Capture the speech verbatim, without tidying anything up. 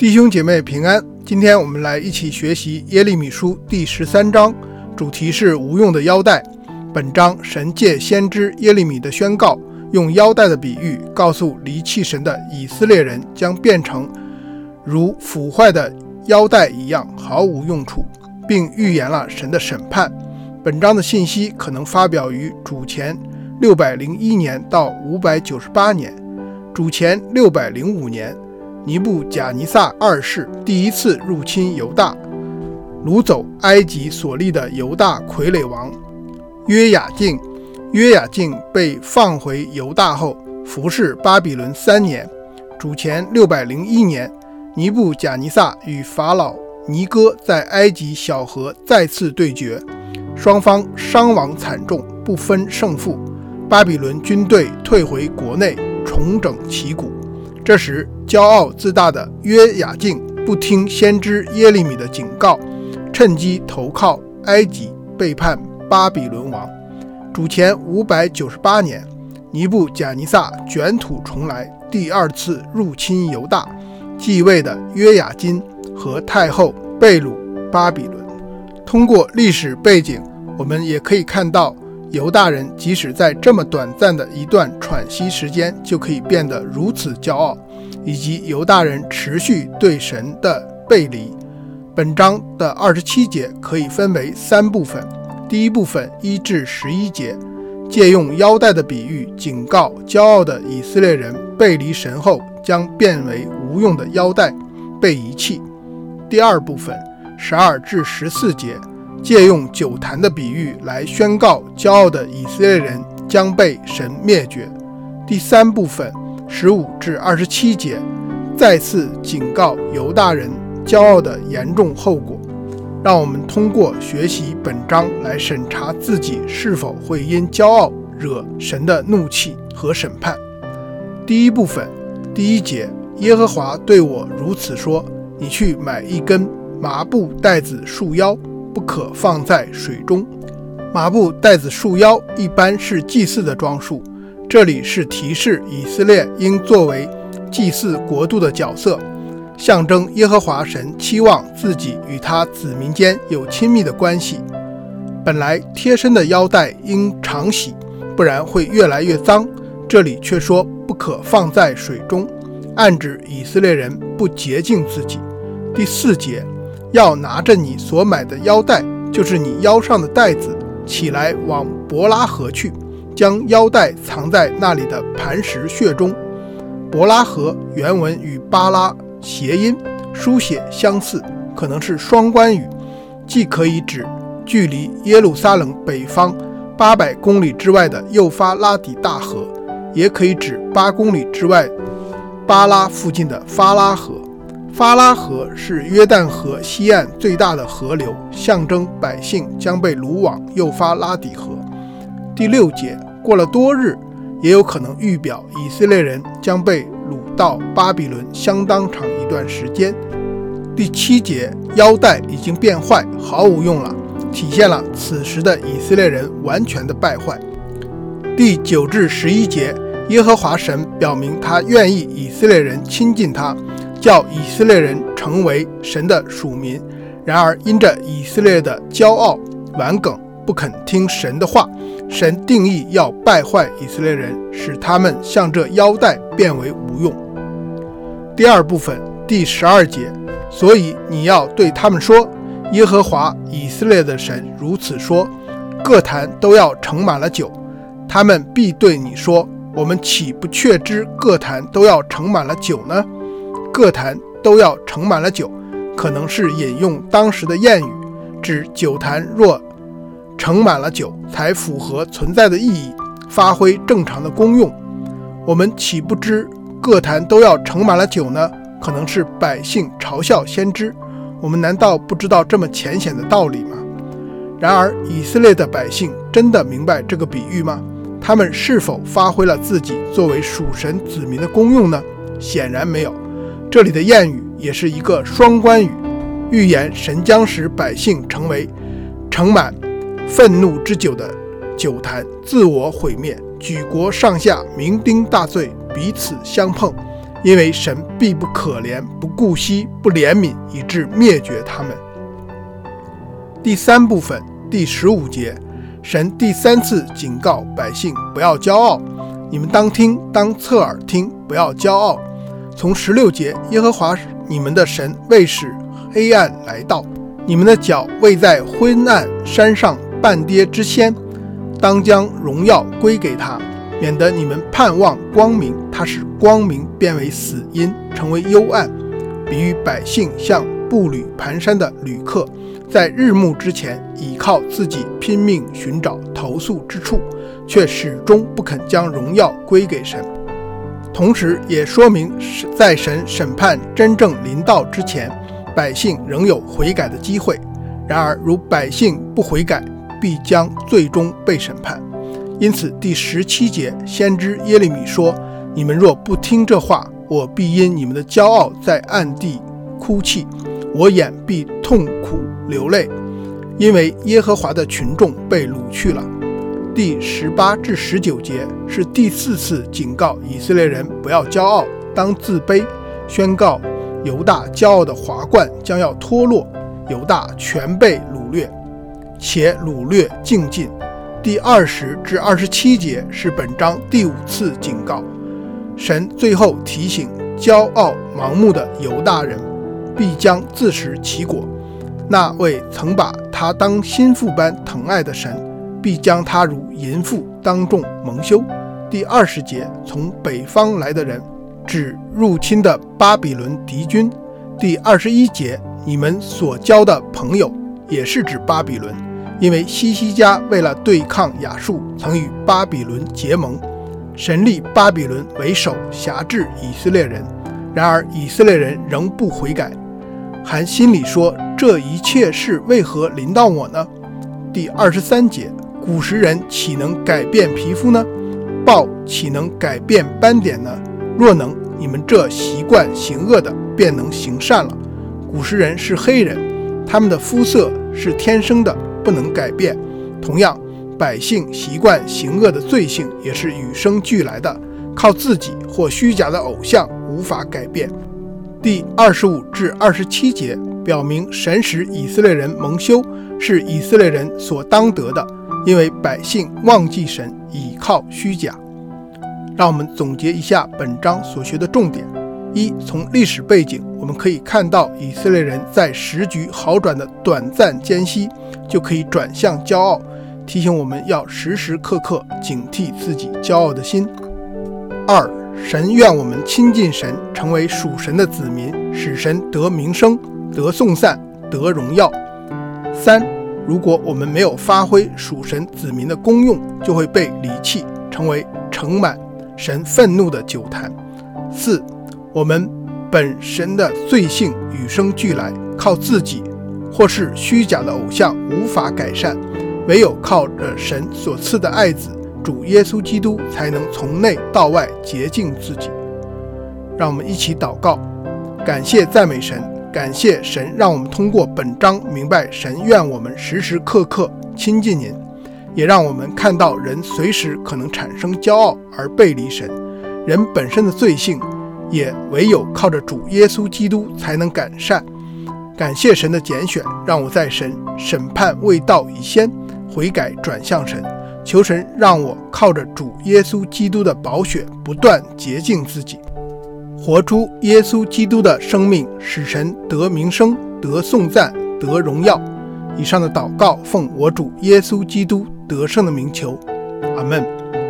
弟兄姐妹平安，今天我们来一起学习耶利米书第十三章，主题是无用的腰带。本章神借先知耶利米的宣告，用腰带的比喻告诉离弃神的以色列人将变成如腐坏的腰带一样毫无用处，并预言了神的审判。本章的信息可能发表于主前六百零一年到五百九十八年。主前六百零五年，尼布甲尼撒二世第一次入侵犹大，掳走埃及所立的犹大傀儡王约雅敬。约雅敬被放回犹大后，服侍巴比伦三年。主前六百零一年，尼布甲尼撒与法老尼哥在埃及小河再次对决，双方伤亡惨重，不分胜负。巴比伦军队退回国内，重整旗鼓。这时骄傲自大的约雅敬不听先知耶利米的警告，趁机投靠埃及，背叛巴比伦王。主前五百九十八年，尼布甲尼撒卷土重来，第二次入侵犹大，继位的约雅斤和太后被掳巴比伦。通过历史背景，我们也可以看到犹大人即使在这么短暂的一段喘息时间就可以变得如此骄傲，以及犹大人持续对神的背离。本章的二十七节可以分为三部分。第一部分一至十一节，借用腰带的比喻警告骄傲的以色列人背离神后将变为无用的腰带，被遗弃。第二部分十二至十四节，借用酒坛的比喻来宣告骄傲的以色列人将被神灭绝。第三部分十五至二十七节，再次警告犹大人骄傲的严重后果。让我们通过学习本章来审查自己是否会因骄傲惹神的怒气和审判。第一部分第一节，耶和华对我如此说，你去买一根麻布带子束腰，不可放在水中。麻布带子束腰一般是祭祀的装束，这里是提示以色列应作为祭祀国度的角色，象征耶和华神期望自己与他子民间有亲密的关系。本来贴身的腰带应常洗，不然会越来越脏，这里却说不可放在水中，暗指以色列人不洁净自己。第四节，要拿着你所买的腰带，就是你腰上的带子，起来往伯拉河去，将腰带藏在那里的磐石穴中。伯拉河原文与巴拉谐音书写相似，可能是双关语，既可以指距离耶路撒冷北方八百公里之外的幼发拉底大河，也可以指八公里之外巴拉附近的法拉河。法拉河是约旦河西岸最大的河流，象征百姓将被掳往幼发拉底河。第六节，过了多日，也有可能预表以色列人将被掳到巴比伦相当长一段时间。第七节，腰带已经变坏，毫无用了，体现了此时的以色列人完全的败坏。第九至十一节，耶和华神表明他愿意以色列人亲近他，叫以色列人成为神的属民。然而因着以色列的骄傲顽梗，不肯听神的话，神定义要败坏以色列人，使他们像这腰带变为无用。第二部分第十二节，所以你要对他们说，耶和华以色列的神如此说，各坛都要盛满了酒。他们必对你说，我们岂不确知各坛都要盛满了酒呢？各坛都要盛满了酒，可能是引用当时的谚语，指酒坛若盛满了酒，才符合存在的意义，发挥正常的功用。我们岂不知各坛都要盛满了酒呢？可能是百姓嘲笑先知，我们难道不知道这么浅显的道理吗？然而以色列的百姓真的明白这个比喻吗？他们是否发挥了自己作为属神子民的功用呢？显然没有。这里的谚语也是一个双关语，预言神将使百姓成为盛满愤怒之酒的酒坛，自我毁灭，举国上下酩酊大醉，彼此相碰， 因为神必不可怜，不顾惜，不怜悯，以致灭绝他们。第三部分第十五节，神第三次警告百姓不要骄傲，你们当听，当侧耳听，不要骄傲。从十六节，耶和华你们的神未使黑暗来到，你们的脚未在昏暗山上半跌之先，当将荣耀归给他，免得你们盼望光明，他使光明变为死荫，成为幽暗。比喻百姓像步履蹒跚的旅客，在日暮之前倚靠自己拼命寻找投宿之处，却始终不肯将荣耀归给神。同时也说明在神审判真正临到之前，百姓仍有悔改的机会。然而如百姓不悔改，必将最终被审判。因此第十七节，先知耶利米说，你们若不听这话，我必因你们的骄傲在暗地哭泣，我眼必痛苦流泪，因为耶和华的群众被掳去了。第十八至十九节是第四次警告以色列人不要骄傲，当自卑，宣告犹大骄傲的华冠将要脱落，犹大全被掳掠，且掳掠尽尽。第二十至二十七节是本章第五次警告，神最后提醒骄傲盲目的犹大人必将自食其果，那位曾把他当心腹般疼爱的神必将他如淫妇当众蒙羞。第二十节，从北方来的人指入侵的巴比伦敌军。第二十一节，你们所交的朋友也是指巴比伦，因为西西家为了对抗亚述曾与巴比伦结盟，神立巴比伦为首辖制以色列人，然而以色列人仍不悔改，还心里说，这一切事为何临到我呢？第二十三节，古时人岂能改变皮肤呢？豹岂能改变斑点呢？若能，你们这习惯行恶的便能行善了。古时人是黑人，他们的肤色是天生的，不能改变。同样，百姓习惯行恶的罪性也是与生俱来的，靠自己或虚假的偶像无法改变。第二十五至二十七节表明神使以色列人蒙羞是以色列人所当得的，因为百姓忘记神，倚靠虚假。让我们总结一下本章所学的重点。一，从历史背景我们可以看到以色列人在时局好转的短暂间隙就可以转向骄傲，提醒我们要时时刻刻警惕自己骄傲的心。二，神愿我们亲近神，成为属神的子民，使神得名声，得颂赞，得荣耀。三，如果我们没有发挥属神子民的功用，就会被离弃，成为盛满神愤怒的酒坛。四，我们本身的罪性与生俱来，靠自己或是虚假的偶像无法改善，唯有靠着神所赐的爱子主耶稣基督，才能从内到外洁净自己。让我们一起祷告，感谢赞美神，感谢神让我们通过本章明白神愿我们时时刻刻亲近您，也让我们看到人随时可能产生骄傲而背离神，人本身的罪性也唯有靠着主耶稣基督才能改善。感谢神的拣选，让我在神审判未到以先悔改转向神，求神让我靠着主耶稣基督的宝血不断洁净自己，活出耶稣基督的生命，使神得名声，得颂赞，得荣耀。以上的祷告奉我主耶稣基督得胜的名求，阿们。